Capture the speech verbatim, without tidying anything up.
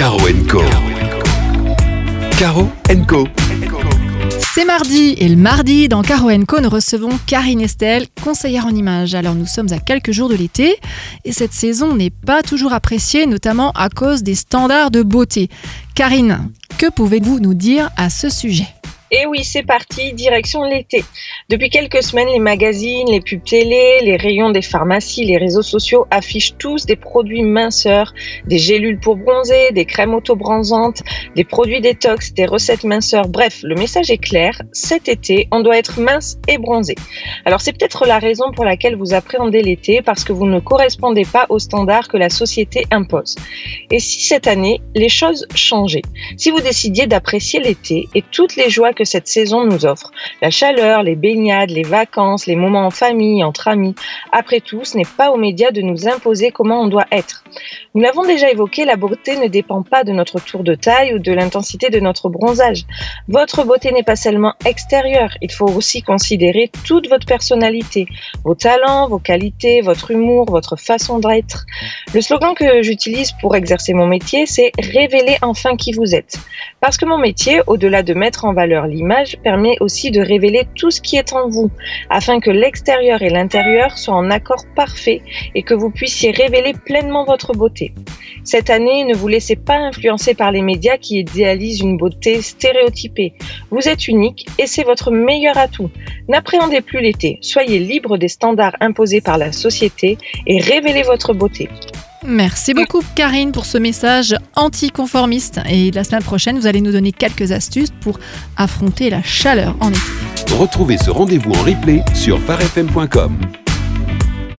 Caro and Co. Caro and Co. C'est mardi et le mardi dans Caro and Co nous recevons Karine Estelle, conseillère en images. Alors nous sommes à quelques jours de l'été et cette saison n'est pas toujours appréciée, notamment à cause des standards de beauté. Karine, que pouvez-vous nous dire à ce sujet ? Et oui, c'est parti, direction l'été. Depuis quelques semaines, les magazines, les pubs télé, les rayons des pharmacies, les réseaux sociaux affichent tous des produits minceurs, des gélules pour bronzer, des crèmes auto-bronzantes, des produits détox, des recettes minceurs. Bref, le message est clair, cet été, on doit être mince et bronzé. Alors c'est peut-être la raison pour laquelle vous appréhendez l'été, parce que vous ne correspondez pas aux standards que la société impose. Et si cette année, les choses changeaient ? Si vous décidiez d'apprécier l'été et toutes les joies que cette saison nous offre, la chaleur, les baignades, les vacances, les moments en famille, entre amis. Après tout, ce n'est pas aux médias de nous imposer comment on doit être. Nous l'avons déjà évoqué, la beauté ne dépend pas de notre tour de taille ou de l'intensité de notre bronzage. Votre beauté n'est pas seulement extérieure, il faut aussi considérer toute votre personnalité, vos talents, vos qualités, votre humour, votre façon d'être. Le slogan que j'utilise pour exercer mon métier, c'est « Révélez enfin qui vous êtes ». Parce que mon métier, au-delà de mettre en valeur l'image, permet aussi de révéler tout ce qui est en vous, afin que l'extérieur et l'intérieur soient en accord parfait et que vous puissiez révéler pleinement votre beauté. Cette année, ne vous laissez pas influencer par les médias qui idéalisent une beauté stéréotypée. Vous êtes unique et c'est votre meilleur atout. N'appréhendez plus l'été, soyez libre des standards imposés par la société et révélez votre beauté. Merci beaucoup Karine pour ce message anticonformiste. Et la semaine prochaine, vous allez nous donner quelques astuces pour affronter la chaleur en été. Retrouvez ce rendez-vous en replay sur phare f m point com.